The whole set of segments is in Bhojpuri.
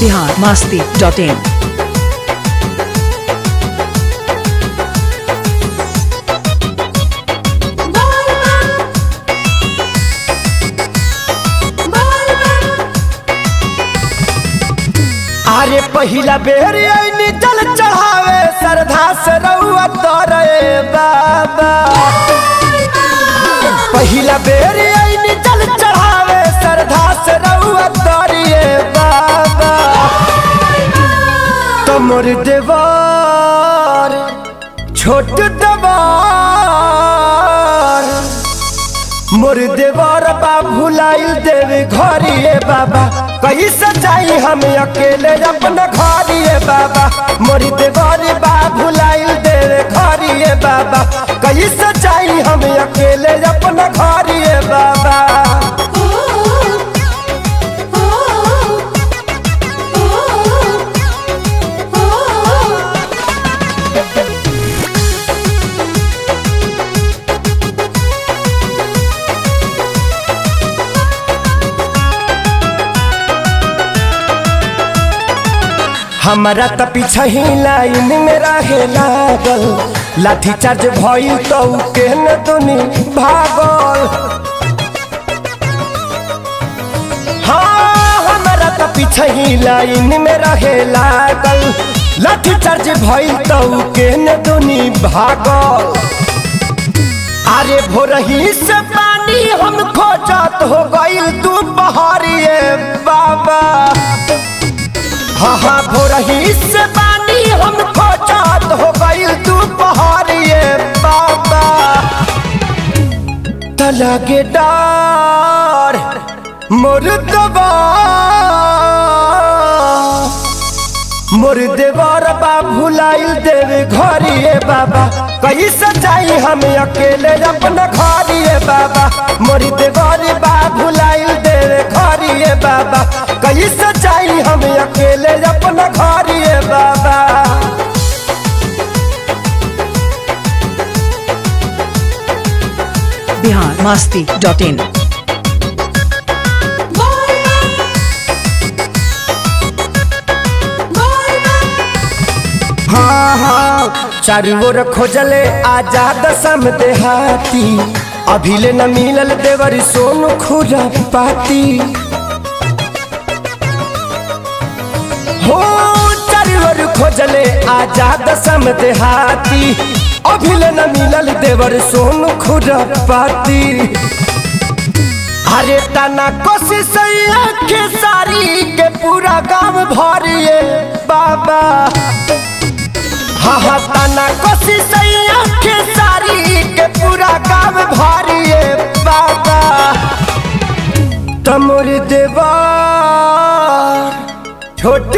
biharmasti.in। अरे पहिला बेर आईनी जल चढ़ावे श्रद्धा से रउआ तोरे बाबा। पहिला बेर आईनी जल चढ़ावे श्रद्धा से रउआ तोरे बाबा। तो मोर देवर छोट देवर मोर देवर बा भुलाइल देवे घरिए बाबा। कैसे जाई हम अकेले अपना घरिए बाबा। मोर देवर बा भुलाइल देवे घरिए बाबा। कैसे जाई हम अकेले अपना घरिए बाबा। हमारा त पीछा ही लाइन में रहे लागल। लाठी चार्ज भइल तो के न दुनी भागल। हाँ हमारा त पीछा ही लाइन में रहे लागल। लाठी चार्ज भइल तो के न दुनी भागल। अरे भोरही से पानी हम खोजत हो गइल तू बहरिए बाबा। हाँ हाँ भोरही से पानी हम खोजत हो गइल तू पहाड़िए बाबा। तलगे डार मोर देवर बा भुलाइल देवे घरिए बाबा। कैसे जाई हम अकेले अपना घरिए बाबा। मोर देवर बा भुलाइल देवे घरिए बाबा। कैसे जाई हम अकेले अपना घरिए बाबा। biharmasti.in। हाँ हाँ चारू ओर खोजले आजाद सम देहाती। अभिले न मिलल देवर सोनू खुरा पाती। हो चारू ओर खोजले आजाद सम देहाती। अभिले न मिलल देवर सोनू खुरा पाती। अरे तना कोशिश के सारी के पूरा गांव भरिए बाबा। हाँ हाँ तना कोशिश के सारी के पूरा गांव भरिए बाबा। तमोर देवर छोट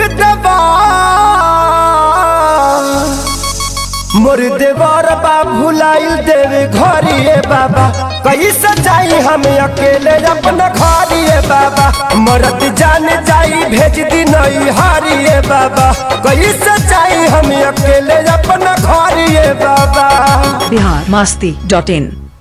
देवर मोर देवर बा भुलाइल देवे घरिए बाबा। कैसे जाई हम अकेले अपना घरिए बाबा। मरत जान जाई भेज दी नई हारिए बाबा। कैसे जाई हम अकेले अपना घरिए बाबा। biharmasti.in।